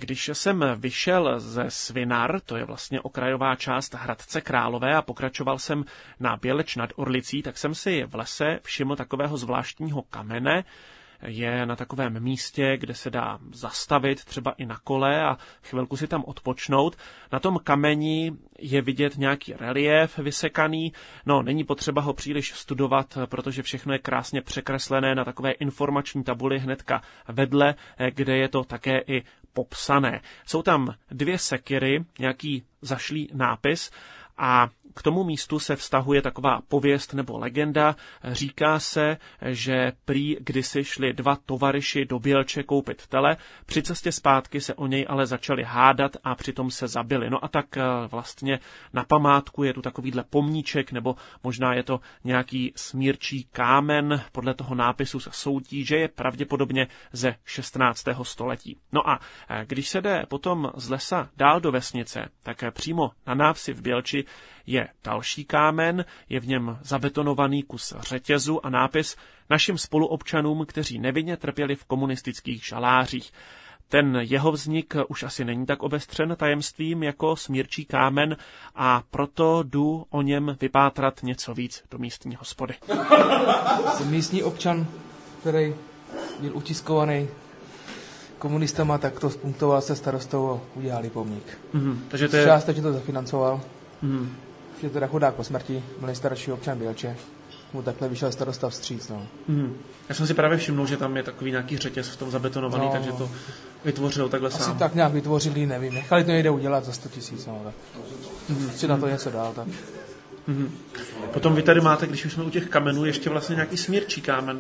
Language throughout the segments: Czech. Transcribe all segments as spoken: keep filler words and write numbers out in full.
Když jsem vyšel ze Svinar, to je vlastně okrajová část Hradce Králové, a pokračoval jsem na Běleč nad Orlicí, tak jsem si v lese všiml takového zvláštního kamene. Je na takovém místě, kde se dá zastavit třeba i na kole a chvilku si tam odpočnout. Na tom kameni je vidět nějaký reliéf vysekaný. No, není potřeba ho příliš studovat, protože všechno je krásně překreslené na takové informační tabuli hnedka vedle, kde je to také i popsané. Jsou tam dvě sekiry, nějaký zašlý nápis a k tomu místu se vztahuje taková pověst nebo legenda. Říká se, že prý kdysi šli dva tovaryši do Bělče koupit tele, při cestě zpátky se o něj ale začali hádat a přitom se zabili. No a tak vlastně na památku je tu takovýhle pomníček, nebo možná je to nějaký smírčí kámen. Podle toho nápisu se soudí, že je pravděpodobně ze šestnáctého století. No a když se jde potom z lesa dál do vesnice, tak přímo na návsi v Bělči je další kámen, je v něm zabetonovaný kus řetězu a nápis našim spoluobčanům, kteří nevinně trpěli v komunistických žalářích. Ten jeho vznik už asi není tak obestřen tajemstvím jako smírčí kámen a proto jdu o něm vypátrat něco víc do místní hospody. Jsem místní občan, který byl utiskovaný komunistama, tak to spunktoval se starostou a udělali pomník. Mm-hmm. Takže to je... Částečně to zafinancoval. Mm-hmm. Je teda chudák po smrti, byl nejstarší občan Bělče. Mu takhle vyšel starosta vstříc. No. Mm. Já jsem si právě všiml, že tam je takový nějaký řetěz v tom zabetonovaný, no, takže to vytvořil takhle asi sám. Asi tak nějak vytvořili, nevím. Nechali to někde udělat za sto tisíc. No, tak. Mm-hmm. Si na to něco dál. Tak. Mm-hmm. Potom vy tady máte, když už jsme u těch kamenů, ještě vlastně nějaký smírčí kámen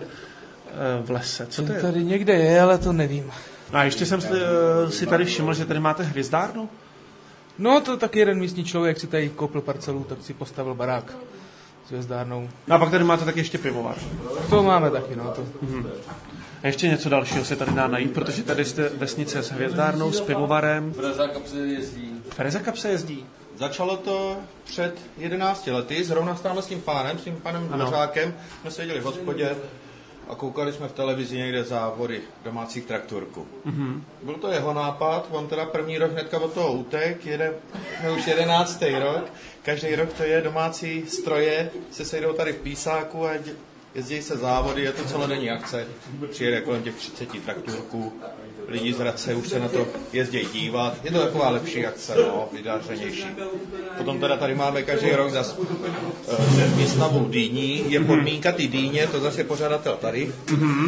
v lese. Co to je? Tady někde je, ale to nevím. A ještě jsem si tady všiml, že tady máte hvězdárnu? No, to taky jeden místní člověk si tady koupil parcelu, tak si postavil barák s hvězdárnou. A pak tady máte taky ještě pivovar. To máme taky, no. To. Mm-hmm. A ještě něco dalšího se tady dá najít, protože tady jste vesnice s hvězdárnou, s pivovarem. Freza Kapse jezdí. Freza Kapse jezdí. Začalo to před jedenácti lety, zrovna stále s tím pánem, s tím panem Dvořákem, jsme seděli v hospodě a koukali jsme v televizi někde závody domácích traktorků. Mm-hmm. Byl to jeho nápad, on teda první rok hnedka od toho utek, jede, už jedenáctý rok, každý rok to je domácí stroje, se sejdou tady v Písáku a jezdí se závody, je to celodenní akce, přijede kolem těch třicet traktorků, lidi z Hradce už se na to jezdí dívat, je to taková lepší akce, no, vydařenější. Potom teda tady máme každý rok zase uh, výstavu dýní, je podmínka ty dýně, to zase je pořadatel tady, uh,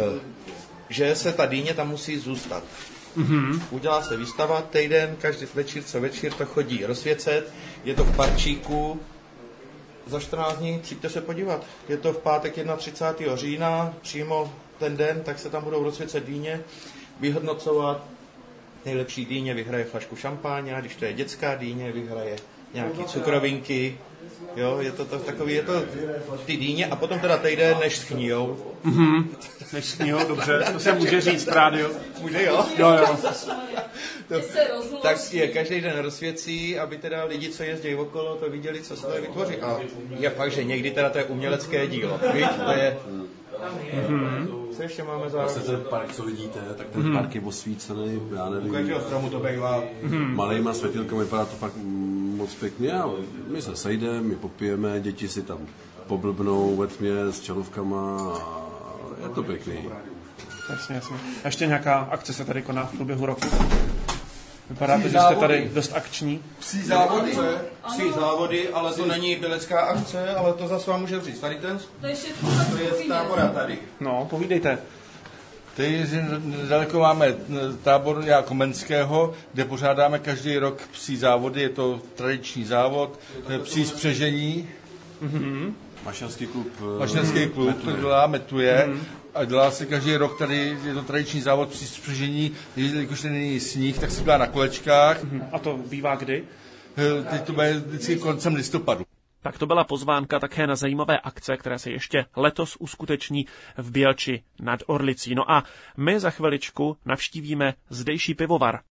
že se ta dýně tam musí zůstat. Udělá se výstava, týden, každý večer co večer to chodí rozsvěcet, je to v parčíku, za čtrnáct dní přijďte se podívat, je to v pátek třicátého prvního října, přímo ten den, tak se tam budou rozsvěcet dýně, vyhodnocovat. Nejlepší dýně vyhraje flašku šampáně, a když to je dětská dýně, vyhraje nějaký cukrovinky. Jo, je to, to takový, je to ty dýně a potom teda týden, než schnijou. Mm-hmm. Než schnijou, dobře, to se může říct rádio. Může, jo? Jo, jo. To, tak je každý den rozsvěcí, aby teda lidi, co jezdí okolo, to viděli, co se tady vytvoří. A je fakt, že někdy teda to je umělecké dílo. Víš, to je... Mm-hmm. Co ještě máme zároveň? Vlastně ten park, co vidíte, tak ten mm-hmm. park je osvícený, já nevím. U každého stromu to bývá. Mm-hmm. Malejma světilkami, vypadá to fakt moc pěkně a my se sejdeme, my popijeme, děti si tam poblbnou ve tmě s čelovkama a je to pěkný. Jasně, jasně. A ještě nějaká akce se tady koná v průběhu roku? Vypadá to, že jste tady dost akční. Psí závody, psí závody, ale to není bělecká akce, ale to zase vám může říct. Tady ten, to je z tábora tady. No, povídejte. Tady nedaleko máme tábor Komenského, kde pořádáme každý rok psí závody, je to tradiční závod, psí spřežení. Mm-hmm. Mašinský klub. Mašinský klub, to dělá, metuje. Mm-hmm. A dělá se každý rok, tady je to tradiční závod při spřežení, když není sníh, tak se dělá na kolečkách. A to bývá kdy? Teď to bude vždycky koncem listopadu. Tak to byla pozvánka také na zajímavé akce, které se ještě letos uskuteční v Bělči nad Orlicí. No a my za chviličku navštívíme zdejší pivovar.